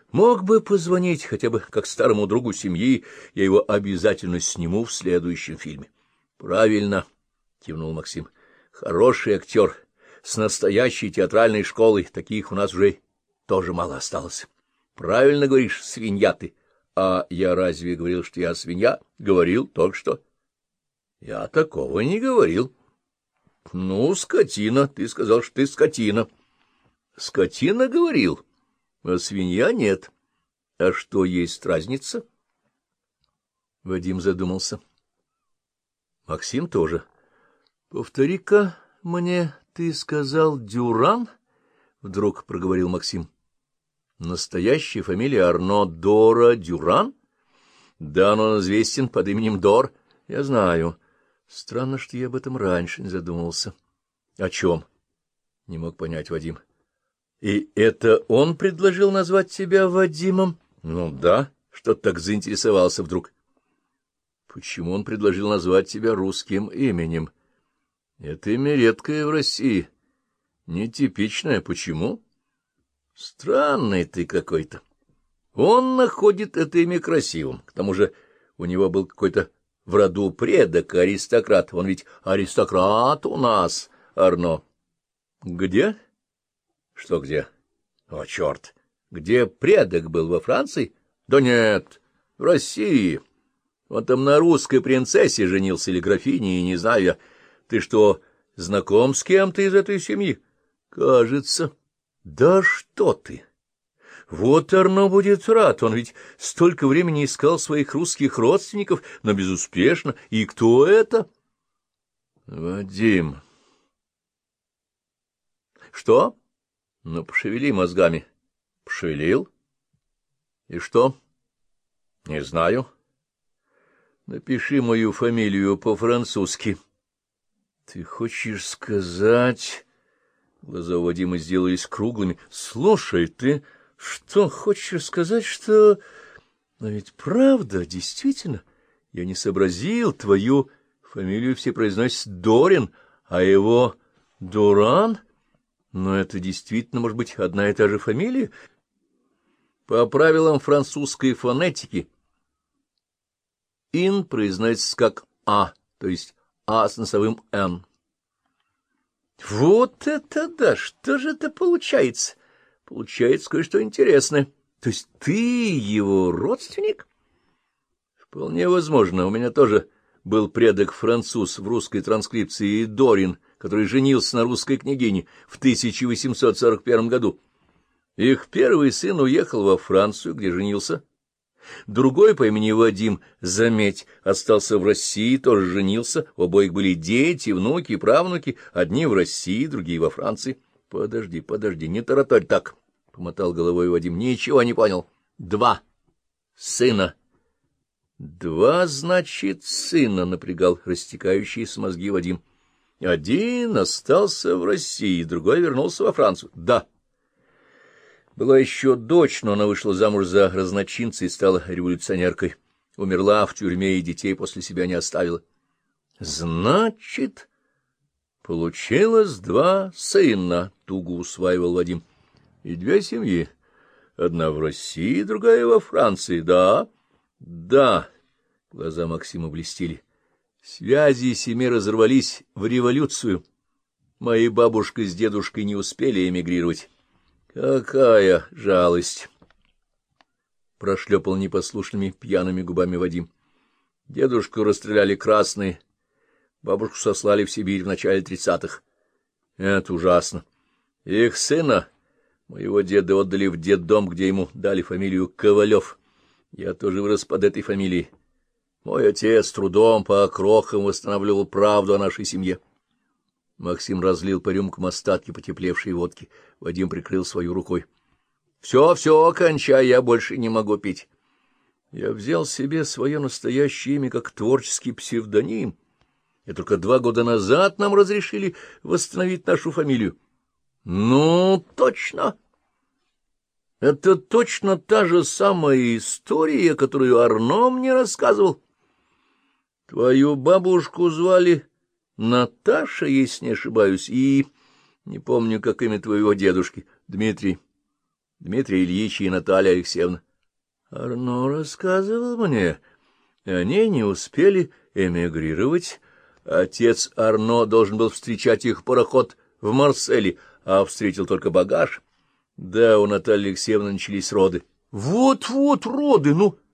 Мог бы позвонить, хотя бы как старому другу семьи, я его обязательно сниму в следующем фильме. — Правильно, — кивнул Максим. — Хороший актер, с настоящей театральной школой. Таких у нас уже тоже мало осталось. — Правильно говоришь, свинья ты. А я разве говорил, что я свинья? Говорил только что. — Я такого не говорил. — Ну, скотина, ты сказал, что ты скотина. — Скотина говорил. А свинья нет. А что есть разница? Вадим задумался. Максим тоже. — Повтори-ка мне, ты сказал Дюран? — вдруг проговорил Максим. — Настоящая фамилия Арно Дора Дюран? — Да, но он известен под именем Дор. — Я знаю. Странно, что я об этом раньше не задумывался. — О чем? — не мог понять Вадим. — И это он предложил назвать тебя Вадимом? — Ну да, что ты так заинтересовался вдруг. — Почему он предложил назвать тебя русским именем? — Это имя редкое в России. Нетипичное. Почему? — Странный ты какой-то. Он находит это имя красивым. К тому же у него был какой-то в роду предок, аристократ. Он ведь аристократ у нас, Арно. — Где? — Что где? — О, черт! Где предок был, во Франции? — Да нет, в России. Он там на русской принцессе женился или графине, и не знаю я. Ты что, знаком с кем-то из этой семьи? — Кажется. — Да что ты! Вот Арно будет рад, он ведь столько времени искал своих русских родственников, но безуспешно. И кто это? — Вадим. — Что? — Ну, пошевели мозгами. — Пошевелил? — И что? — Не знаю. — Напиши мою фамилию по-французски. — Ты хочешь сказать... Глаза у Вадима сделались круглыми. — Слушай, ты что, хочешь сказать, что... Но ведь правда, действительно, я не сообразил, твою фамилию все произносят Дорин, а его Дуран... Но это действительно может быть одна и та же фамилия? По правилам французской фонетики «ин» произносится как «а», то есть «а» с носовым «н». Вот это да! Что же это получается? Получается кое-что интересное. То есть ты его родственник? Вполне возможно. У меня тоже был предок француз в русской транскрипции Дорин, который женился на русской княгине в 1841 году. Их первый сын уехал во Францию, где женился. Другой по имени Вадим, заметь, остался в России, тоже женился. У обоих были дети, внуки, правнуки, одни в России, другие во Франции. — Подожди, не тараторь так, — помотал головой Вадим. — Ничего не понял. — Два сына. — Два, значит, сына, — напрягал растекающиеся мозги Вадим. Один остался в России, другой вернулся во Францию. Да. Была еще дочь, но она вышла замуж за разночинца и стала революционеркой. Умерла в тюрьме и детей после себя не оставила. Значит, получилось два сына, туго усваивал Вадим. И две семьи. Одна в России, другая во Франции. Да. Да. Глаза Максима блестели. Связи семьи разорвались в революцию. Мои бабушка с дедушкой не успели эмигрировать. Какая жалость! Прошлепал непослушными пьяными губами Вадим. Дедушку расстреляли красные, бабушку сослали в Сибирь в начале 30-х. Это ужасно. Их сына, моего деда, отдали в детдом, где ему дали фамилию Ковалев. Я тоже вырос под этой фамилией. Мой отец трудом по крохам восстанавливал правду о нашей семье. Максим разлил по рюмкам остатки потеплевшей водки. Вадим прикрыл свою рукой. — Все, кончай, я больше не могу пить. Я взял себе свое настоящее имя как творческий псевдоним. И только 2 года назад нам разрешили восстановить нашу фамилию. — Ну, точно. Это точно та же самая история, которую Арно мне рассказывал. Твою бабушку звали Наташа, если не ошибаюсь, и... Не помню, как имя твоего дедушки. Дмитрий. Дмитрий Ильич и Наталья Алексеевна. Арно рассказывал мне, они не успели эмигрировать. Отец Арно должен был встречать их пароход в Марселе, а встретил только багаж. Да, у Натальи Алексеевны начались роды. Вот-вот роды, ну...